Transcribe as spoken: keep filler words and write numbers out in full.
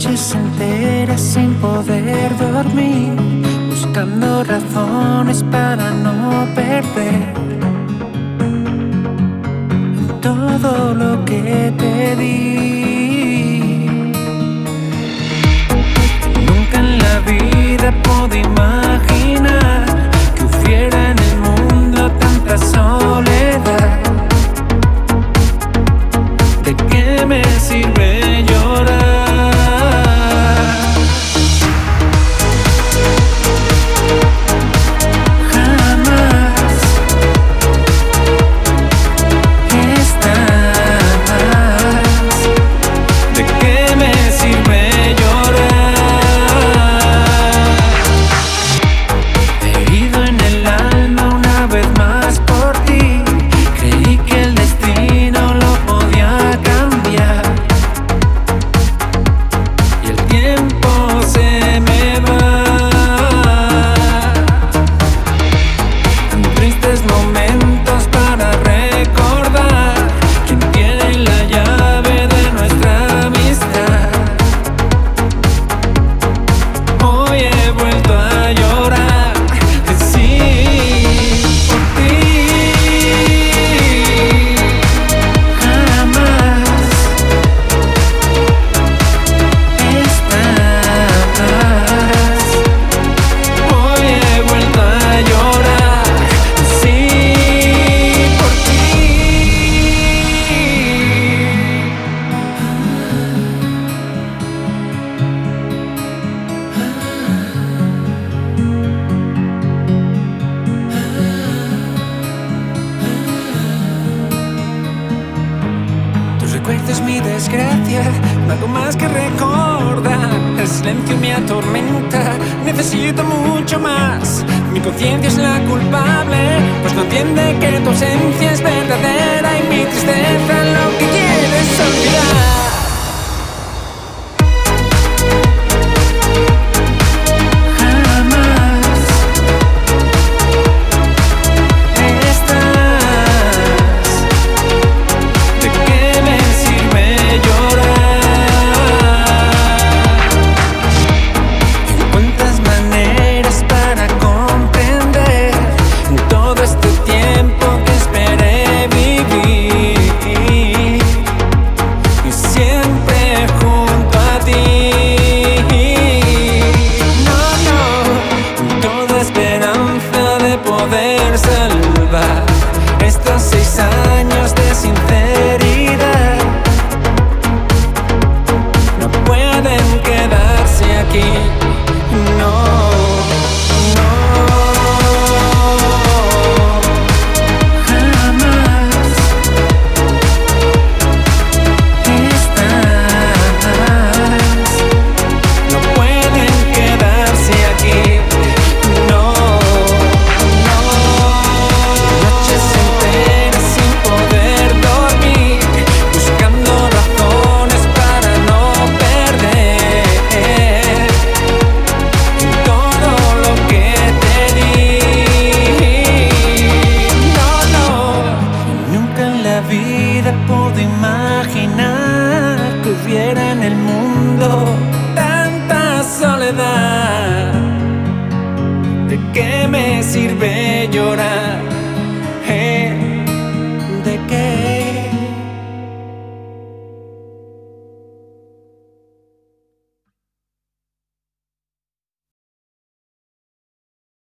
noches enteras sin poder dormir, buscando razones para no perder todo lo que te di. Nunca en la vida pude imaginar que hubiera en el mundo tanta soledad. ¿De qué me sirve llorar? Es mi desgracia, no hago más que recordar. El silencio me atormenta, necesito mucho más. Mi conciencia es la culpable, pues no entiende que tu ausencia es verdadera y mi tristeza lo que quiere es olvidar. Estos seis años de sinceridad no pueden quedarse aquí, no. Puedo imaginar que hubiera en el mundo tanta soledad. ¿De qué me sirve llorar? Eh.